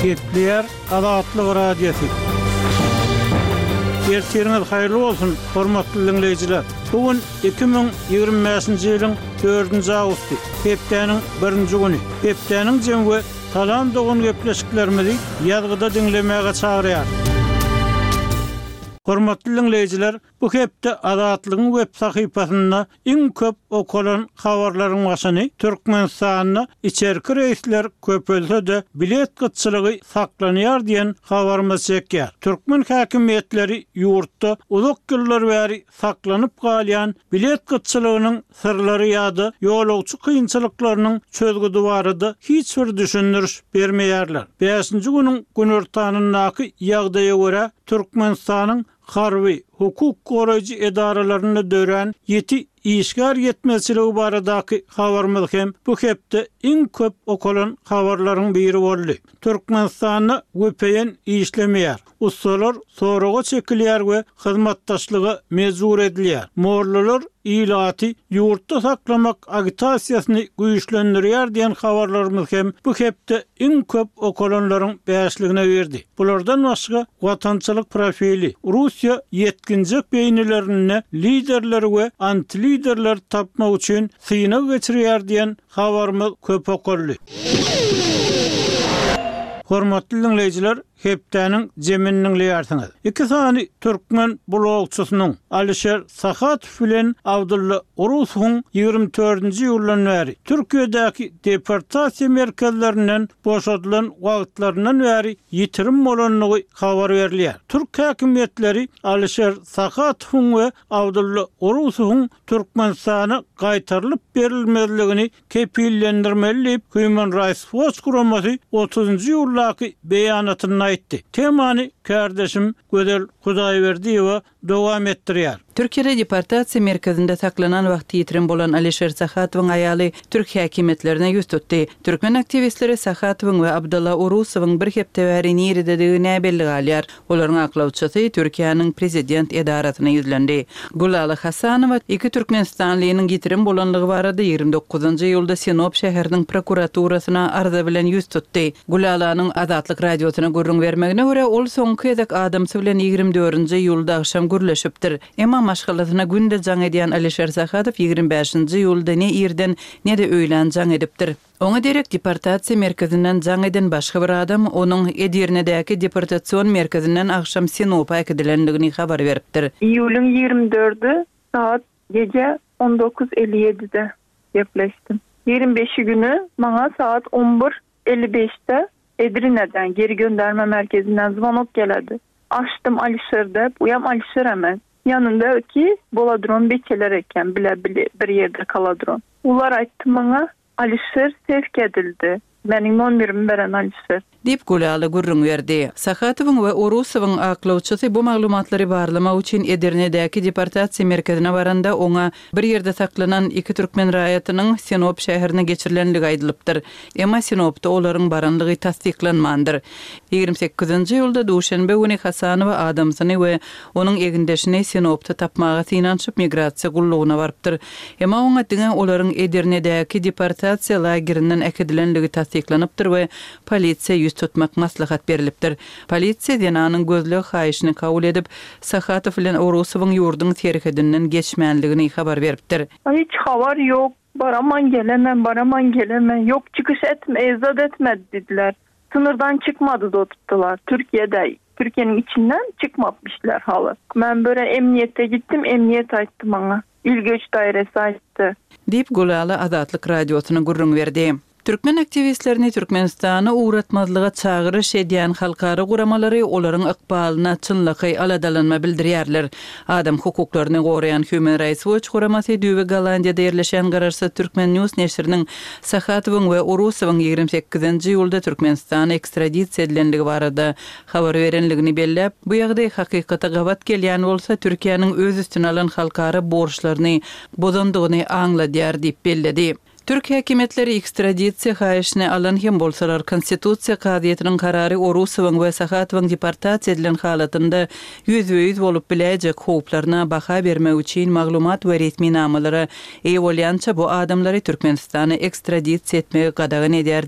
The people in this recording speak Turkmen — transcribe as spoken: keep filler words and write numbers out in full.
Getliler Adatlyk radiosu. Ertiriniz hayırlı olsun, hormatly dinleyijiler. Bugün iki bin ýygrimi beşinji ýylyň dördünji awgusty, hepdeniň birinji güni. Hepdeniň jemgy talan dogun gepleşiklerimizi ýazgyda dinlemäge çagyrýar. Hormatly dinleyijiler, bu hepde Adatlygyň web sahypasynda iň köp okulan habarlaryň başyny Türkmenistanyna içerki reisler köpelse-de bilet gıtçylygy saklanýar diýen habarymyz çekýär. Türkmen häkimetleri ýurtda uzak ýyllar bäri saklanyp galýan bilet gıtçylygynyň sirleri ýa-da ýolagçy kynçylyklarynyň çözgüdi barada hiç bir düşündürüş bermeýärler. beşinji güniň günortanynaky ýagdaýa görä Türkmenistanyň harby hukuk goraýjy edaralaryna dören ýeti işgär yetmezçiligi baradaky habarymyz hem bu hepde iň köp okulan habarlaryň biri boldy. Türkmenistanyna göpeýen işlemeýär. Ustalar soraga çekilýär we hyzmatdaşlygy mezur edilýär. Morlular ilaty ýurtda saklamak agitasiýasyny güýçlendirýär diýen habarlarymyz hem bu hepde iň köp okulanlaryň beşligine berdi. Bulardan başga watançylyk profili, Russiýa yetkinjek beýnilerine liderler we antiliderler tapmak üçin syna geçirýär diýen habarymyz köp okuldy. Hormatly dinleyijiler, hepdeniň jeminiň ýartyňyz. Iki sany türkmen blogçysynyň Alişer Sahatov bilen Abdulla Urusowyň ýygrimi dördünji ýyldan bäri Türkiýedäki deportasiýa merkezlerinden boşadylan wagtlaryndan bäri ýitirim bolanlygy habar berilýär. Türk häkimetleri Alişer Sahatowyň we Abdulla Urusowyň Türkmenistana gaýtarylyp berilmezligini kepillendirmeli Human Rights Watch guramasy otuzunji ýyllaky beýanatyny aýtdy. Temany kardeşim Gödel Hudaýberdiýewa dowam etdirýär. Türkiýede deportasiýa merkezinde saklanan wagty ýitirim bolan Alişer Sahatowyň aýaly Türk häkimetlerine ýüz tutdy. Türkmen aktivistleri Sahatowyň we Abdulla Urusowyň bir hepde bäri nädedigine belli galýar. Olaryň aklawçysy Türkiýanyň prezident edaratyna ýüzlendi. Gulaly Hasanowa iki Türkmenistanlynyň ýitirim bolanlygy barada ýygrimi dokuzunji ýylda Sinop şäheriniň prokuraturasyna arza bilen ýüz tutdy. Gulalanyň Adatlyk radiosyna gurrun bermegine görä ol soňky edek adamsy bilen ýygrimi dördünji ýylda akşam gürleşipdir. Emma maşgalatyna günde jaň edýän Alişer Sahatow ýygrimi beşinji ýylda ne ýerden ne de öýlen jaň edipdir. Oňa derek deportasiýa merkezinden jaň eden başga bir adam onuň Edirne'däki deportasiýon merkezinden akşam Sinop'a ekdilendigini habar beripdir. Ýylyň ýygrimi dördi saat gece on dokuz elli ýedide gepleşdim. ýygrimi beşi günü maňa saat on bir elli beşde Edirne'den geri gönderme merkezinden zvanok geledi. Açtım Alişer'de, buyam Alişer hemen. Yanında ki boladron beçeler eken bile bile bir yerde kaladron. Ular ayttı bana Alişer sevk edildi. Benim numarımı veren Alişer. Dip Gulaly gurrun berdi. Sahatowyň we Urusowyň aklawçysy bu maglumatlary barlama üçin Edirne'däki deportasiýa merkezine baranda oňa bir ýerde saklanan iki türkmen raýatynyň Sinop şäherine geçirilenligi aýdylypdyr. Emma Sinopda olaryň baranlygy tasdiklanmandyr. ýygrimi sekizinji ýylda Duşanbe güni Hasanowa adamsyny we onuň egindeşini Sinopda tapmaga synançyp migrasiýa gullugyna barypdyr. Emma oňa diňe olaryň Edirne'däki deportasiýa lagerinden ekedilenligi tasdiklanypdyr we polisiýa tutmak maslahat berilipdir. Polisiýa denanyň gözlegi haýyşyny kabul edip Sahatow bilen Urusowyň ýurdun terhidinden geçmänligini habar beripdir. Hiç habar yok. Baraman gelemem, baraman gelemem. Yok çıkış etme, ezad etmedi dediler. Sınırdan çıkmadı da tuttular. Türkiye'de, Türkiye'nin içinden çıkmamışlar halı. Ben böyle emniyete gittim, emniyet ayttı bana. İl göç dairesi ayttı. Dip Gulaly Adatlyk radiosyna gurrun berdi. Türkmen aktivistlerini Türkmenistana uğratmazlığa çağırış edýän halkara guramalary olaryň ykbalyna çynlygy aladalanma bildirýärler. Adam hukuklaryny goraýan Human Rights Watch guramasy Düwe Galandiýada ýerleşen Gararsa Türkmen News neşriniň Sahatowyň we Urusowyň ýygrimi sekizinji ýylda Türkmenistana ekstradisiýa edilendigi barada habar berenligini belläp, bu ýagdaý hakykata gawat gelýän bolsa Türkiýanyň öz üstüne alan halkara borçlaryny bozandygyny aňladýar diýip belledi. Türk häkimetleri ekstradisiýa haýyşyny alan hem bolsalar konstitusiýa kadyetiniň karary Urusowyň we Sahatowyň deportasiýa edilen halatynda ýüzbe ýüz bolup biläjek howplaryna baha bermek üçin maglumat we resmi namalara eýe bolýança bu adamlary Türkmenistana ekstradisiýa etmegi gadagyn edýär